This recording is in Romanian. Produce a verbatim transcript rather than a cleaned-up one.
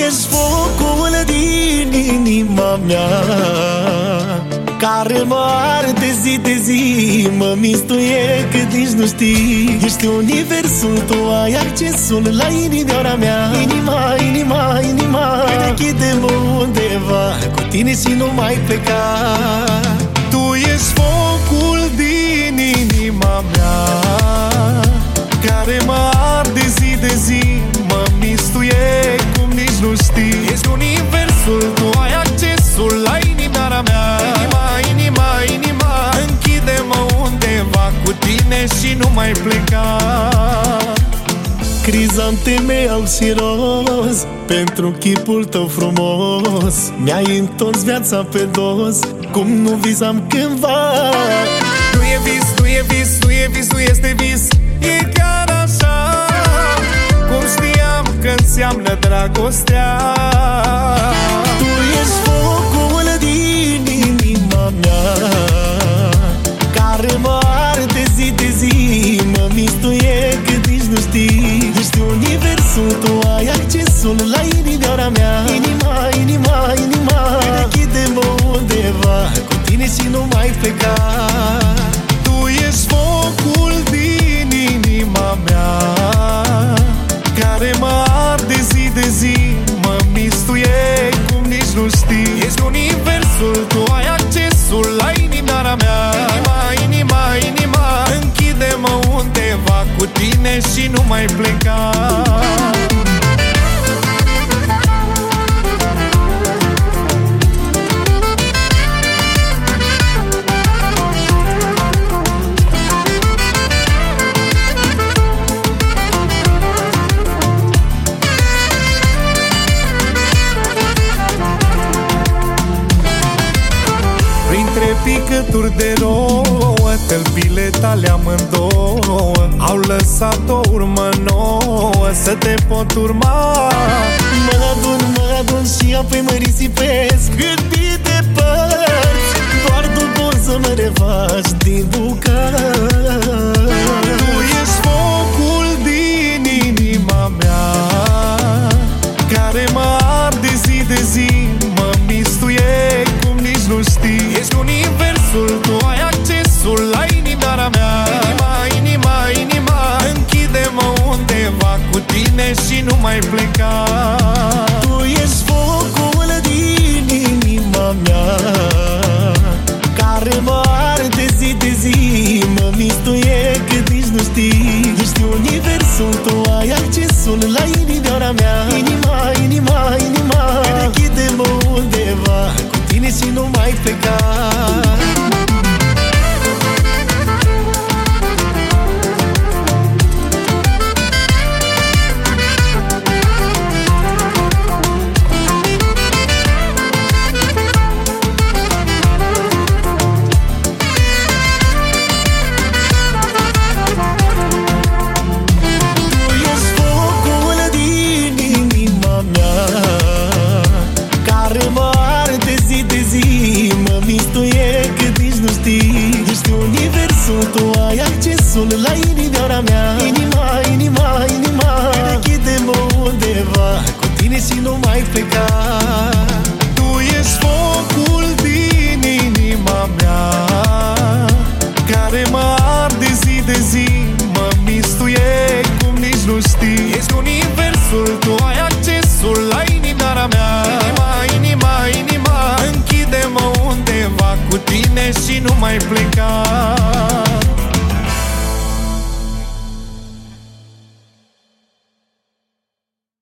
ești focul din inima mea, care mă arde zi de zi, mă mistuie cât nici nu știi. Ești universul, tu ai accesul la inimioara mea. Inima, inima, inima, închide-mă undeva, cu tine și nu mai pleca. Tu ești focul din inima mea, care mă arde zi de zi, mă mistuie cum nici nu știi. Ești universul, tu ai accesul la inimioara mea. Inima, inima, inima, închide-mă undeva, cu tine și nu mai pleca. Crizanteme alb și roz, pentru chipul tău frumos, mi-ai întors viața pe dos, cum nu visam cândva. Nu e vis, nu e vis, nu e vis, nu este vis, e chiar așa, cum știam că înseamnă dragostea. Tu ești focul din inima mea, care mă arde zi de zi, mă mistuie cât nici nu știi. Ești universul, tu ai accesul la inimioara mea. Inima, inima, inima, închide-mă undeva, cu tine și nu mai pleca. Tu ești focul din inima mea, care mă arde zi de zi, mă mistuie cum nici nu știi. Ești universul, tu ai accesul la inimioara mea. Inima, inima, inima, închide-mă undeva, cu tine și nu mai pleca. Printre picături de rouă, tălpile tale amândouă au lăsat o urmă nouă, să te pot urma. Mă adun, mă adun și apoi mă risipesc cât de depărți, doar tu poți să mă refaci din bucăți. Tu ești focul din inima mea, care mă arde zi de zi, mă mistuie cum nici nu știi. Ești universul, tu ai accesul la inimioara mea. Inima, inima, inima, închide-mă undeva, cu tine și nu mai pleca. Tu ești focul din inima mea, care mă arde zi de zi, mă mistuie cât nici nu știi. Ești universul, tu ai accesul la inimioara mea. Inima, inima, inima, închide-mă undeva, cu tine și nu mai pleca. Ești universul, tu ai accesul la inimioara